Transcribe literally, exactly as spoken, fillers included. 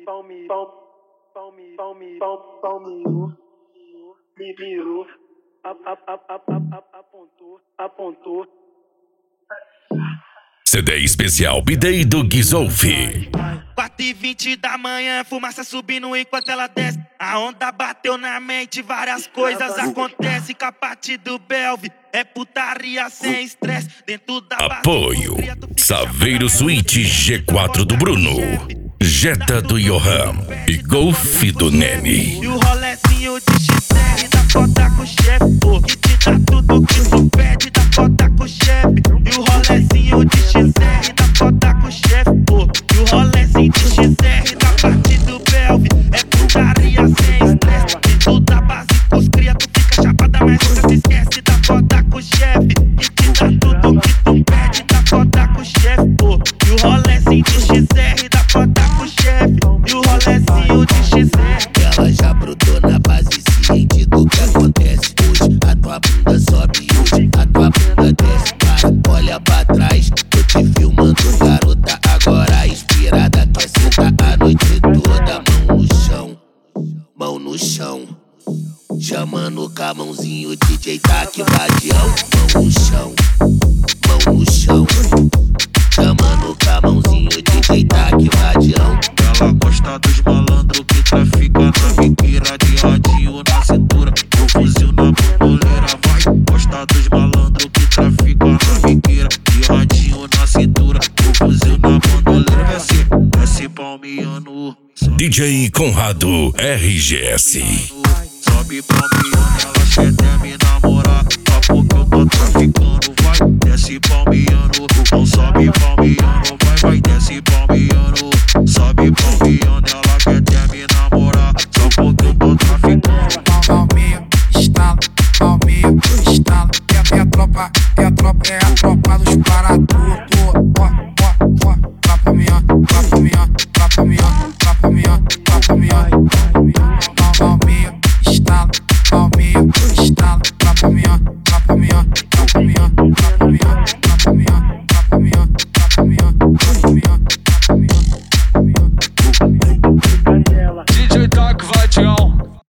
palme, palme, palme, palme, palme, me virou, apontou, apontou. C D especial B-Day do Gizolfi. quatro e vinte da manhã, fumaça subindo enquanto ela desce. A onda bateu na mente, várias coisas acontecem. Capate do Belve, é putaria sem estresse. Dentro da apoio, Saveiro Suíte G quatro do Bruno, Jetta do Johan e Golf do Nene. E o rolezinho de X R da foda com o chefe, pô, que te dá tudo que tu pede da foda com o chefe. E o rolezinho de X R da foda com o chefe, pô, e o rolezinho de X R da parte do Belve, é putaria sem estresse. Dentro da base os cria, tu fica chapada, mas nunca se esquece da foda com o chefe. Que te dá tudo que tu pede da foda com o chefe, pô, e o rolezinho de X R da foda com o chefe. E o rolezinho de X R. Ela já brotou na base, ciente do que acontece hoje. A tua bunda sobe hoje, a tua bunda desce. Para, olha pra trás, tô te filmando, garota. Agora inspirada, quer sentar a noite toda. Mão no chão, mão no chão. Chamando com a mãozinho, D J tá aqui vadião. Mão no chão, mão no chão. Chamando com a mãozinho, D J tá aqui vadião. Ela gosta dos malandros que trafica na biqueira, de radinho na cintura, com fuzil na bandoleira. Vai, gosta dos malandros que trafica na biqueira, de radinho na cintura, com fuzil na bandoleira. Desce, desce palmeando. D J Conrado R G S. Sobe palmeando, ela quer me namorar, só porque eu tô traficando. Vai, desce palmeando, não sobe palmeando. Vai, vai, desce palmeando, sobe palmeando. Ela quer me namorar, só porque eu tô traficando. Palmeia, estala, palmeia, estala. É a tropa, é a tropa, é a tropa dos parados.